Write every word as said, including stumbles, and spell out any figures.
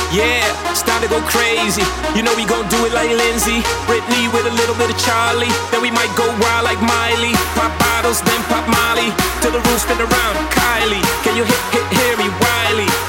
Yeah, it's time to go crazy. You know we gon' do it like Lindsay, Britney with a little bit of Charlie. Then we might go wild like Miley. Pop bottles, then pop Molly, till the room spin around. Kylie, can you hit, hit, hear me? Wiley,